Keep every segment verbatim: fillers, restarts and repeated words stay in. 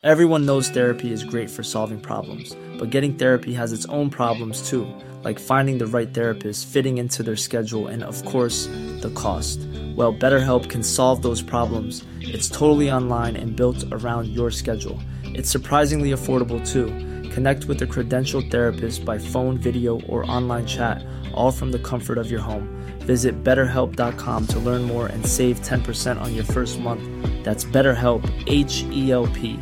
Everyone knows therapy is great for solving problems, but getting therapy has its own problems too, like finding the right therapist, fitting into their schedule, and of course, the cost. Well, BetterHelp can solve those problems. It's totally online and built around your schedule. It's surprisingly affordable too. Connect with a credentialed therapist by phone, video, or online chat, all from the comfort of your home. Visit better help dot com to learn more and save ten percent on your first month. That's BetterHelp, H E L P.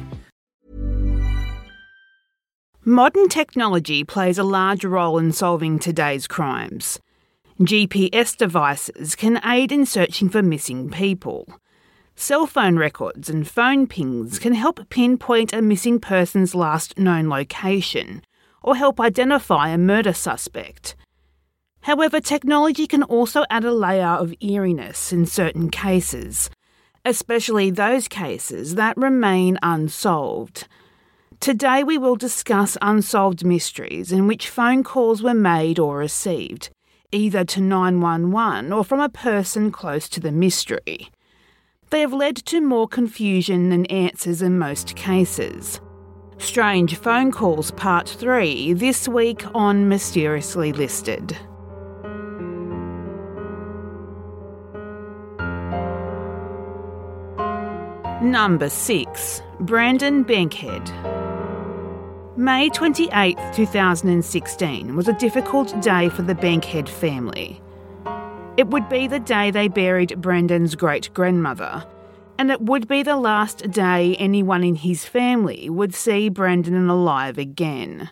Modern technology plays a large role in solving today's crimes. G P S devices can aid in searching for missing people. Cell phone records and phone pings can help pinpoint a missing person's last known location or help identify a murder suspect. However, technology can also add a layer of eeriness in certain cases, especially those cases that remain unsolved. Today we will discuss unsolved mysteries in which phone calls were made or received, either to nine one one or from a person close to the mystery. They have led to more confusion than answers in most cases. Strange Phone Calls Part three, this week on Mysteriously Listed. Number six. Brandon Bankhead. May twenty-eighth, twenty sixteen was a difficult day for the Bankhead family. It would be the day they buried Brandon's great-grandmother, and it would be the last day anyone in his family would see Brandon alive again.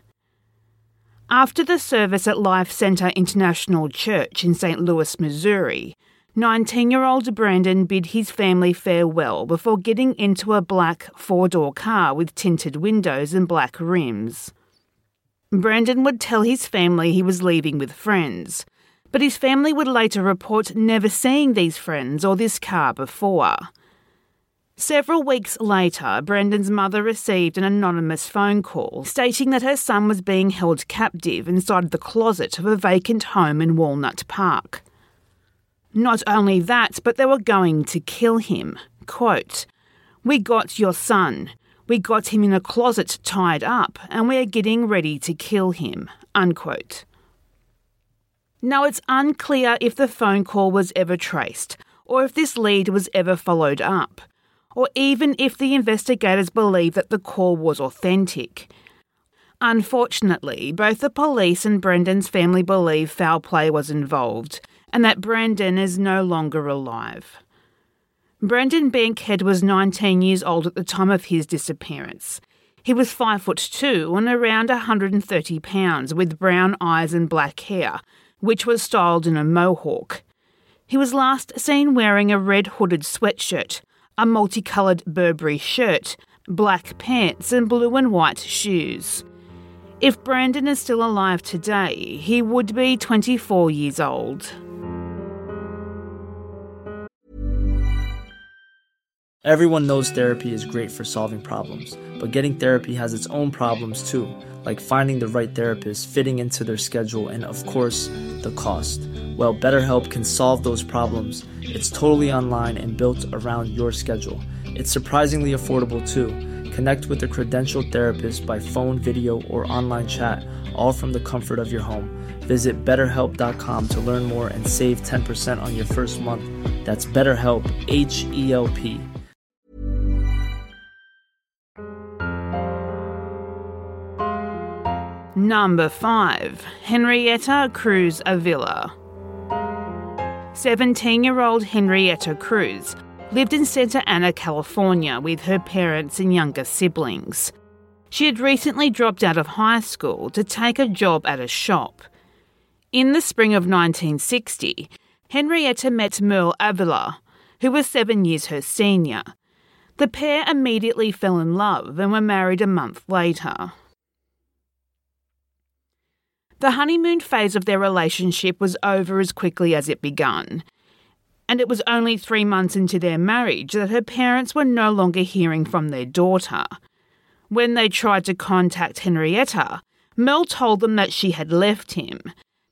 After the service at Life Center International Church in Saint Louis, Missouri, nineteen-year-old Brandon bid his family farewell before getting into a black four-door car with tinted windows and black rims. Brandon would tell his family he was leaving with friends, but his family would later report never seeing these friends or this car before. Several weeks later, Brandon's mother received an anonymous phone call stating that her son was being held captive inside the closet of a vacant home in Walnut Park. Not only that, but they were going to kill him. Quote, "We got your son. We got him in a closet tied up, and we are getting ready to kill him." Unquote. Now, it's unclear if the phone call was ever traced, or if this lead was ever followed up, or even if the investigators believe that the call was authentic. Unfortunately, both the police and Brandon's family believe foul play was involved, and that Brandon is no longer alive. Brandon Bankhead was nineteen years old at the time of his disappearance. He was five foot two and around one hundred thirty pounds, with brown eyes and black hair, which was styled in a mohawk. He was last seen wearing a red hooded sweatshirt, a multicoloured Burberry shirt, black pants and blue and white shoes. If Brandon is still alive today, he would be twenty-four years old. Everyone knows therapy is great for solving problems, but getting therapy has its own problems too, like finding the right therapist, fitting into their schedule, and of course, the cost. Well, BetterHelp can solve those problems. It's totally online and built around your schedule. It's surprisingly affordable too. Connect with a credentialed therapist by phone, video, or online chat, all from the comfort of your home. Visit better help dot com to learn more and save ten percent on your first month. That's BetterHelp, H E L P. Number five. Henrietta Cruz Avila. seventeen-year-old Henrietta Cruz lived in Santa Ana, California with her parents and younger siblings. She had recently dropped out of high school to take a job at a shop. In the spring of nineteen sixty, Henrietta met Merle Avila, who was seven years her senior. The pair immediately fell in love and were married a month later. The honeymoon phase of their relationship was over as quickly as it begun, and it was only three months into their marriage that her parents were no longer hearing from their daughter. When they tried to contact Henrietta, Mel told them that she had left him.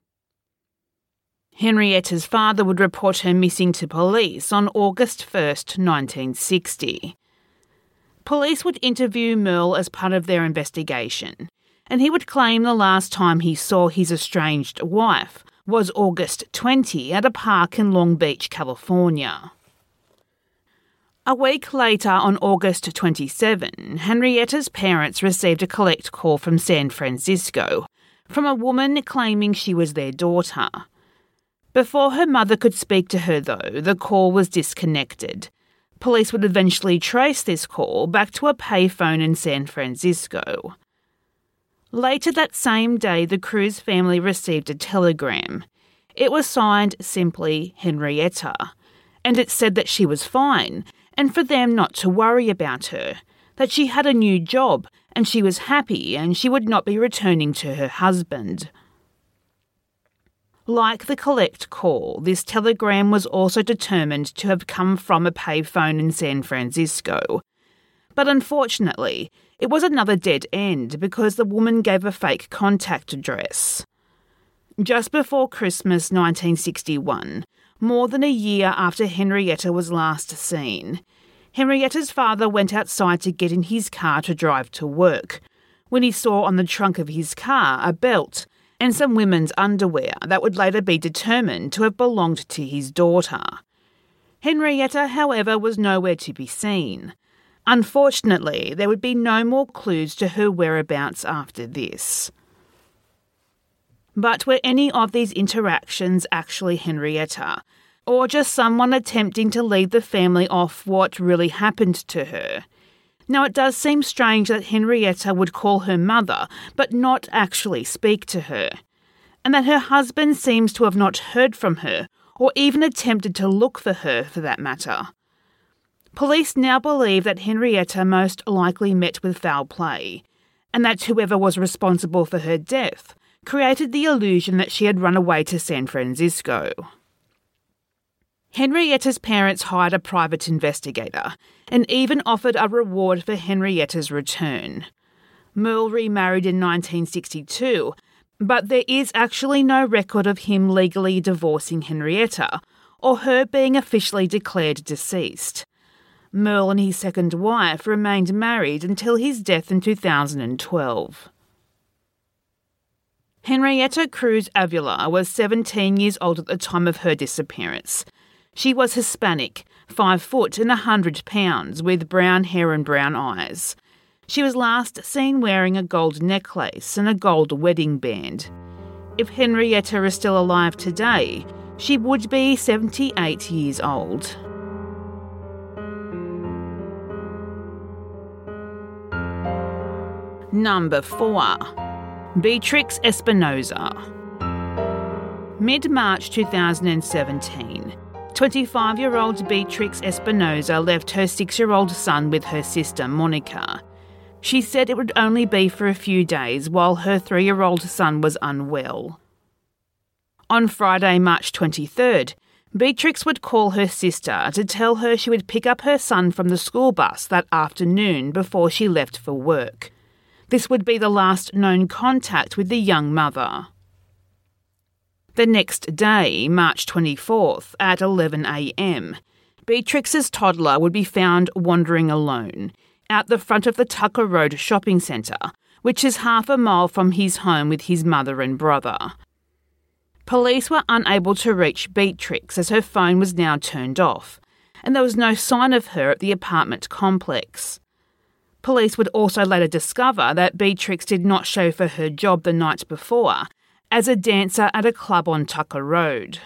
Henrietta's father would report her missing to police on August first, nineteen sixty. Police would interview Merle as part of their investigation, and he would claim the last time he saw his estranged wife was August twentieth at a park in Long Beach, California. A week later, on August twenty-seventh, Henrietta's parents received a collect call from San Francisco from a woman claiming she was their daughter. Before her mother could speak to her, though, the call was disconnected. Police would eventually trace this call back to a payphone in San Francisco. Later that same day, the Cruz family received a telegram. It was signed simply Henrietta, and it said that she was fine, and for them not to worry about her, that she had a new job and she was happy and she would not be returning to her husband. Like the collect call, this telegram was also determined to have come from a payphone in San Francisco. But unfortunately, it was another dead end because the woman gave a fake contact address. Just before Christmas nineteen sixty-one, more than a year after Henrietta was last seen, Henrietta's father went outside to get in his car to drive to work, when he saw on the trunk of his car a belt and some women's underwear that would later be determined to have belonged to his daughter. Henrietta, however, was nowhere to be seen. Unfortunately, there would be no more clues to her whereabouts after this. But were any of these interactions actually Henrietta, or just someone attempting to lead the family off what really happened to her? Now, it does seem strange that Henrietta would call her mother, but not actually speak to her, and that her husband seems to have not heard from her, or even attempted to look for her, for that matter. Police now believe that Henrietta most likely met with foul play, and that whoever was responsible for her death created the illusion that she had run away to San Francisco. Henrietta's parents hired a private investigator and even offered a reward for Henrietta's return. Merle remarried in nineteen sixty-two, but there is actually no record of him legally divorcing Henrietta or her being officially declared deceased. Merle and his second wife remained married until his death in two thousand twelve. Henrietta Cruz Avila was seventeen years old at the time of her disappearance. She was Hispanic, five foot and one hundred pounds, with brown hair and brown eyes. She was last seen wearing a gold necklace and a gold wedding band. If Henrietta is still alive today, she would be seventy-eight years old. Number four. Beatrix Espinoza. Mid-March two thousand seventeen, twenty-five-year-old Beatrix Espinoza left her six-year-old son with her sister Monica. She said it would only be for a few days while her three-year-old son was unwell. On Friday, March twenty-third, Beatrix would call her sister to tell her she would pick up her son from the school bus that afternoon before she left for work. This would be the last known contact with the young mother. The next day, March twenty-fourth, at eleven a m, Beatrix's toddler would be found wandering alone out the front of the Tucker Road shopping centre, which is half a mile from his home with his mother and brother. Police were unable to reach Beatrix as her phone was now turned off, and there was no sign of her at the apartment complex. Police would also later discover that Beatrix did not show for her job the night before as a dancer at a club on Tucker Road.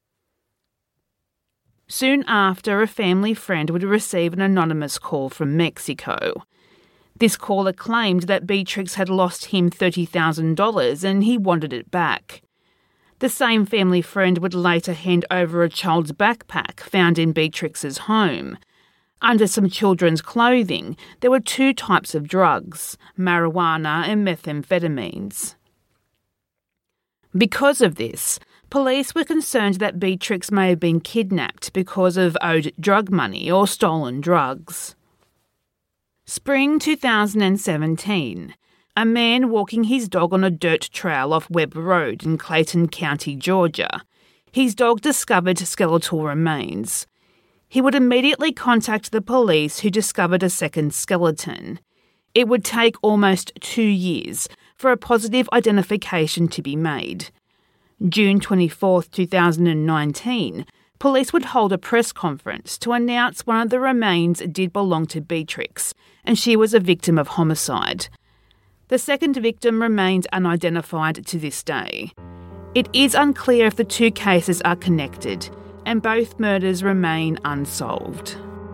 Soon after, a family friend would receive an anonymous call from Mexico. This caller claimed that Beatrix had lost him thirty thousand dollars and he wanted it back. The same family friend would later hand over a child's backpack found in Beatrix's home. Under some children's clothing, there were two types of drugs, marijuana and methamphetamines. Because of this, police were concerned that Beatrix may have been kidnapped because of owed drug money or stolen drugs. Spring two thousand seventeen. A man walking his dog on a dirt trail off Webb Road in Clayton County, Georgia. His dog discovered skeletal remains. He would immediately contact the police, who discovered a second skeleton. It would take almost two years for a positive identification to be made. June twenty-fourth, two thousand nineteen, police would hold a press conference to announce one of the remains did belong to Beatrix, and she was a victim of homicide. The second victim remains unidentified to this day. It is unclear if the two cases are connected, and both murders remain unsolved.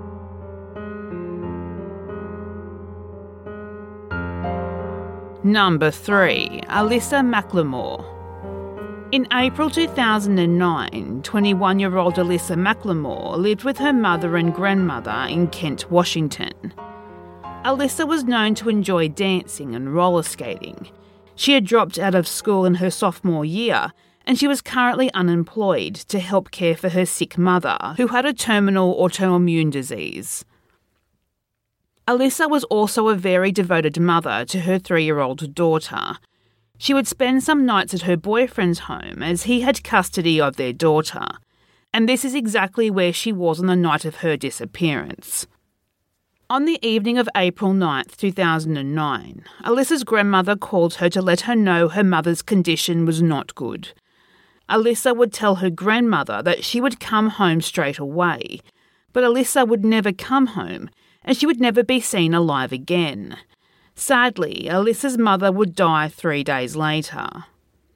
Number three, Alyssa McLemore. In April two thousand nine, twenty-one-year-old Alyssa McLemore lived with her mother and grandmother in Kent, Washington. Alyssa was known to enjoy dancing and roller skating. She had dropped out of school in her sophomore year, and she was currently unemployed to help care for her sick mother, who had a terminal autoimmune disease. Alyssa was also a very devoted mother to her three-year-old daughter. She would spend some nights at her boyfriend's home as he had custody of their daughter, and this is exactly where she was on the night of her disappearance. On the evening of April ninth, two thousand nine, Alyssa's grandmother called her to let her know her mother's condition was not good. Alyssa would tell her grandmother that she would come home straight away, but Alyssa would never come home, and she would never be seen alive again. Sadly, Alyssa's mother would die three days later.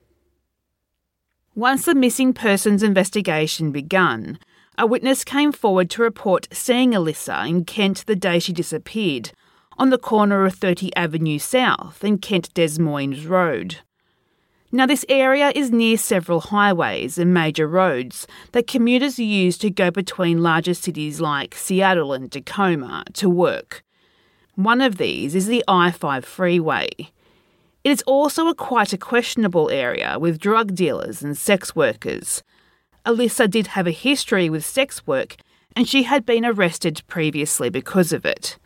Once the missing persons investigation began, a witness came forward to report seeing Alyssa in Kent the day she disappeared, on the corner of thirtieth Avenue South and Kent Des Moines Road. Now, this area is near several highways and major roads that commuters use to go between larger cities like Seattle and Tacoma to work. One of these is the I five freeway. It is also a quite a questionable area with drug dealers and sex workers. Alyssa did have a history with sex work, and she had been arrested previously because of it.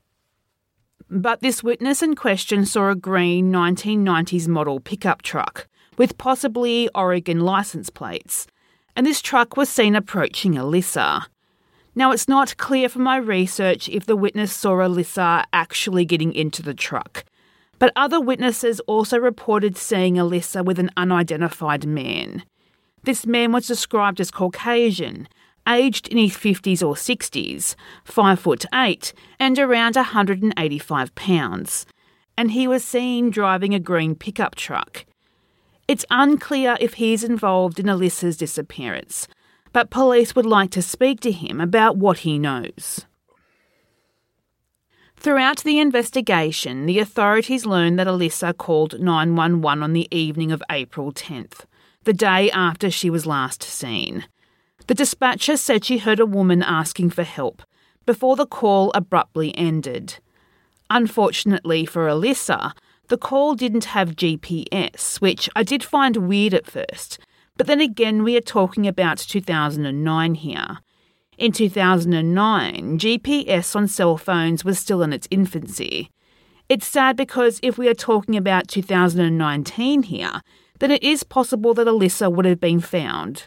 But this witness in question saw a green nineteen nineties model pickup truck with possibly Oregon license plates, and this truck was seen approaching Alyssa. Now, it's not clear from my research if the witness saw Alyssa actually getting into the truck, but other witnesses also reported seeing Alyssa with an unidentified man. This man was described as Caucasian, aged in his fifties or sixties, five foot eight, and around one hundred eighty-five pounds, and he was seen driving a green pickup truck. It's unclear if he is involved in Alyssa's disappearance, but police would like to speak to him about what he knows. Throughout the investigation, the authorities learned that Alyssa called nine one one on the evening of April tenth, the day after she was last seen. The dispatcher said she heard a woman asking for help before the call abruptly ended. Unfortunately for Alyssa, the call didn't have G P S, which I did find weird at first, but then again we are talking about two thousand nine here. In two thousand nine, G P S on cell phones was still in its infancy. It's sad because if we are talking about two thousand nineteen here, then it is possible that Alyssa would have been found.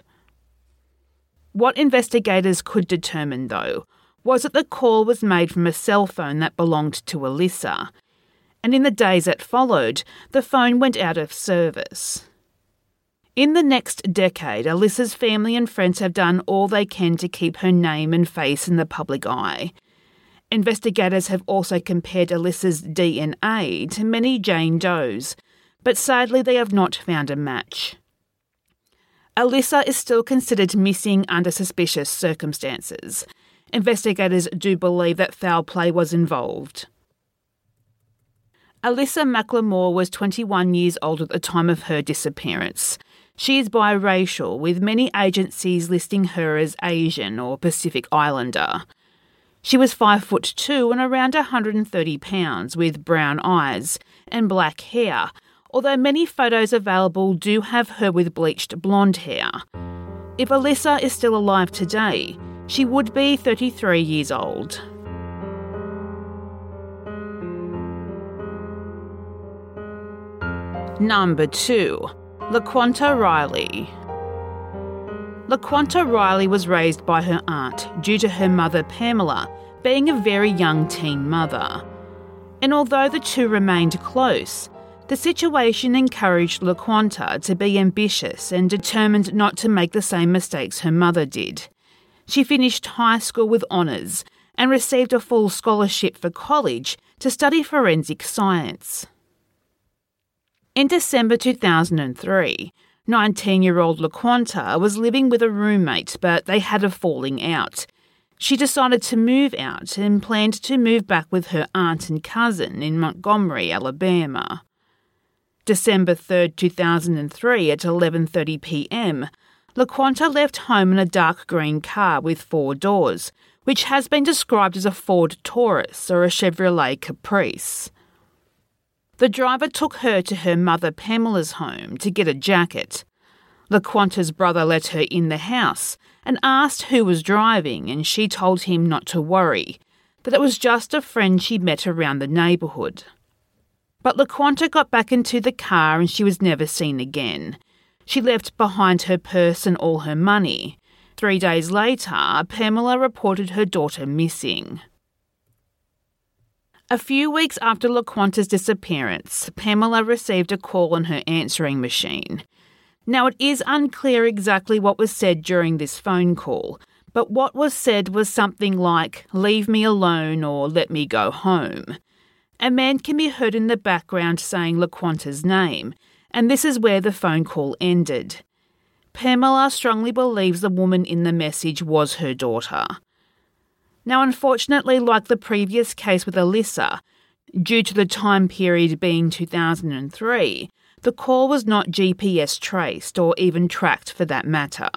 What investigators could determine, though, was that the call was made from a cell phone that belonged to Alyssa, and in the days that followed, the phone went out of service. In the next decade, Alyssa's family and friends have done all they can to keep her name and face in the public eye. Investigators have also compared Alyssa's D N A to many Jane Does, but sadly they have not found a match. Alyssa is still considered missing under suspicious circumstances. Investigators do believe that foul play was involved. Alyssa McLemore was twenty-one years old at the time of her disappearance. She is biracial, with many agencies listing her as Asian or Pacific Islander. She was five foot two and around one hundred thirty pounds, with brown eyes and black hair, although many photos available do have her with bleached blonde hair. If Alyssa is still alive today, she would be thirty-three years old. Number two, LaQuanta Riley. LaQuanta Riley was raised by her aunt due to her mother Pamela being a very young teen mother. And although the two remained close, the situation encouraged LaQuanta to be ambitious and determined not to make the same mistakes her mother did. She finished high school with honours and received a full scholarship for college to study forensic science. In December two thousand three, nineteen-year-old LaQuanta was living with a roommate, but they had a falling out. She decided to move out and planned to move back with her aunt and cousin in Montgomery, Alabama. December third, two thousand three at eleven thirty p m, LaQuanta left home in a dark green car with four doors, which has been described as a Ford Taurus or a Chevrolet Caprice. The driver took her to her mother Pamela's home to get a jacket. LaQuanta's brother let her in the house and asked who was driving, and she told him not to worry, that it was just a friend she'd met around the neighbourhood. But LaQuanta got back into the car and she was never seen again. She left behind her purse and all her money. Three days later, Pamela reported her daughter missing. A few weeks after LaQuanta's disappearance, Pamela received a call on her answering machine. Now, it is unclear exactly what was said during this phone call, but what was said was something like, "Leave me alone" or "Let me go home." A man can be heard in the background saying LaQuanta's name, and this is where the phone call ended. Pamela strongly believes the woman in the message was her daughter. Now, unfortunately, like the previous case with Alyssa, due to the time period being two thousand three, the call was not G P S traced or even tracked for that matter.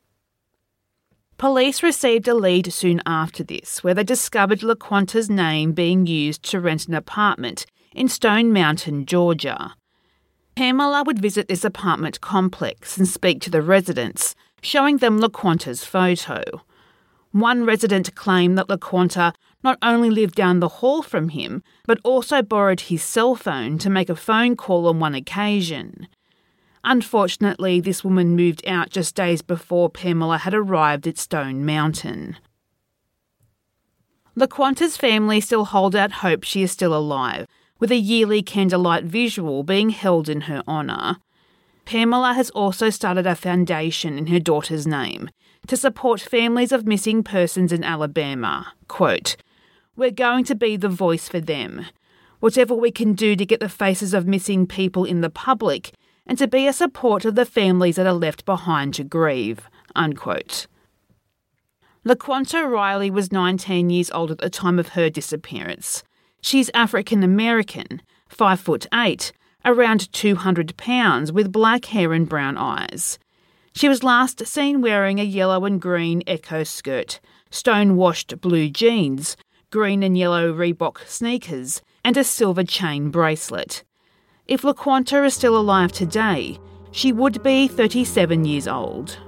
Police received a lead soon after this, where they discovered LaQuanta's name being used to rent an apartment in Stone Mountain, Georgia. Pamela would visit this apartment complex and speak to the residents, showing them LaQuanta's photo. One resident claimed that LaQuanta not only lived down the hall from him, but also borrowed his cell phone to make a phone call on one occasion. Unfortunately, this woman moved out just days before Pamela had arrived at Stone Mountain. LaQuanta's family still hold out hope she is still alive, with a yearly candlelight visual being held in her honour. Pamela has also started a foundation in her daughter's name to support families of missing persons in Alabama. Quote, "We're going to be the voice for them. Whatever we can do to get the faces of missing people in the public and to be a support of the families that are left behind to grieve." Unquote. LaQuanta Riley was nineteen years old at the time of her disappearance. She's African American, five foot eight, around two hundred pounds, with black hair and brown eyes. She was last seen wearing a yellow and green Echo skirt, stone-washed blue jeans, green and yellow Reebok sneakers, and a silver chain bracelet. If LaQuanta is still alive today, she would be thirty-seven years old.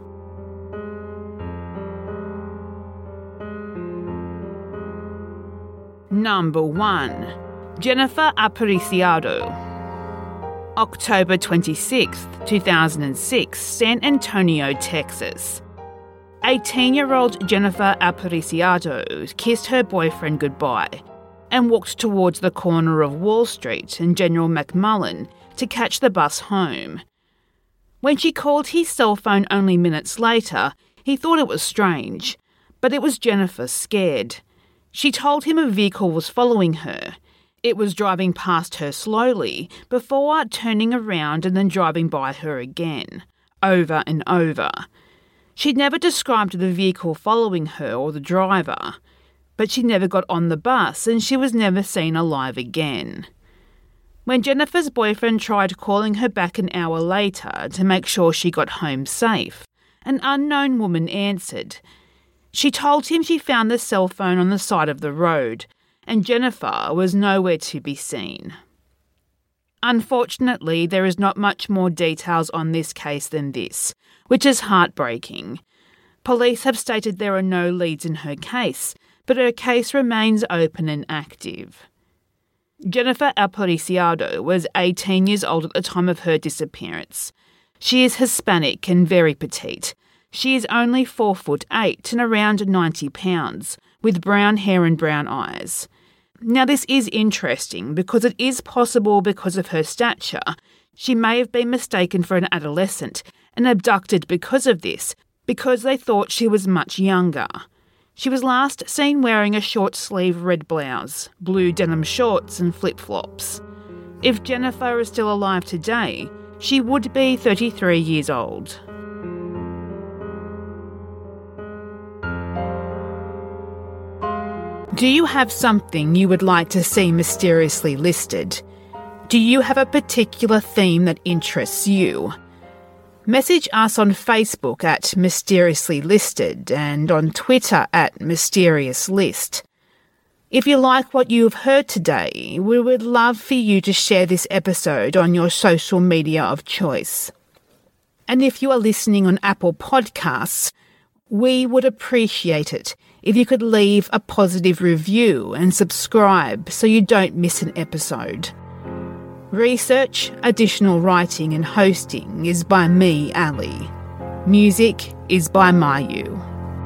Number one. Jennifer Aparicio. October twenty-sixth, two thousand six, San Antonio, Texas. eighteen-year-old Jennifer Aparicio kissed her boyfriend goodbye and walked towards the corner of Wall Street and General McMullen to catch the bus home. When she called his cell phone only minutes later, he thought it was strange, but it was Jennifer scared. She told him a vehicle was following her. It was driving past her slowly before turning around and then driving by her again, over and over. She'd never described the vehicle following her or the driver, but she never got on the bus and she was never seen alive again. When Jennifer's boyfriend tried calling her back an hour later to make sure she got home safe, an unknown woman answered. She told him she found the cell phone on the side of the road, and Jennifer was nowhere to be seen. Unfortunately, there is not much more details on this case than this, which is heartbreaking. Police have stated there are no leads in her case, but her case remains open and active. Jennifer Aparicio was eighteen years old at the time of her disappearance. She is Hispanic and very petite. She is only four foot eight and around ninety pounds, with brown hair and brown eyes. Now this is interesting because it is possible because of her stature, she may have been mistaken for an adolescent and abducted because of this, because they thought she was much younger. She was last seen wearing a short-sleeve red blouse, blue denim shorts and flip-flops. If Jennifer is still alive today, she would be thirty-three years old. Do you have something you would like to see mysteriously listed? Do you have a particular theme that interests you? Message us on Facebook at Mysteriously Listed and on Twitter at Mysterious List. If you like what you've heard today, we would love for you to share this episode on your social media of choice. And if you are listening on Apple Podcasts, we would appreciate it if you could leave a positive review and subscribe so you don't miss an episode. Research, additional writing and hosting is by me, Ali. Music is by Mayu.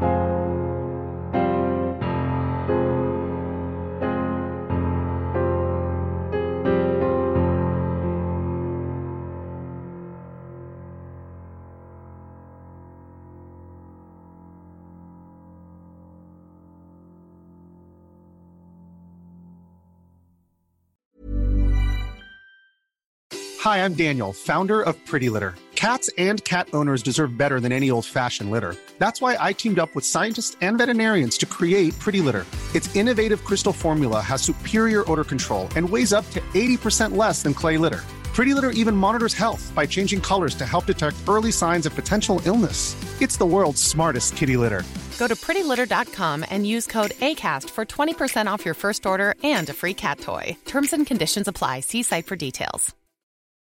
Hi, I'm Daniel, founder of Pretty Litter. Cats and cat owners deserve better than any old-fashioned litter. That's why I teamed up with scientists and veterinarians to create Pretty Litter. Its innovative crystal formula has superior odor control and weighs up to eighty percent less than clay litter. Pretty Litter even monitors health by changing colors to help detect early signs of potential illness. It's the world's smartest kitty litter. Go to pretty litter dot com and use code ACAST for twenty percent off your first order and a free cat toy. Terms and conditions apply. See site for details.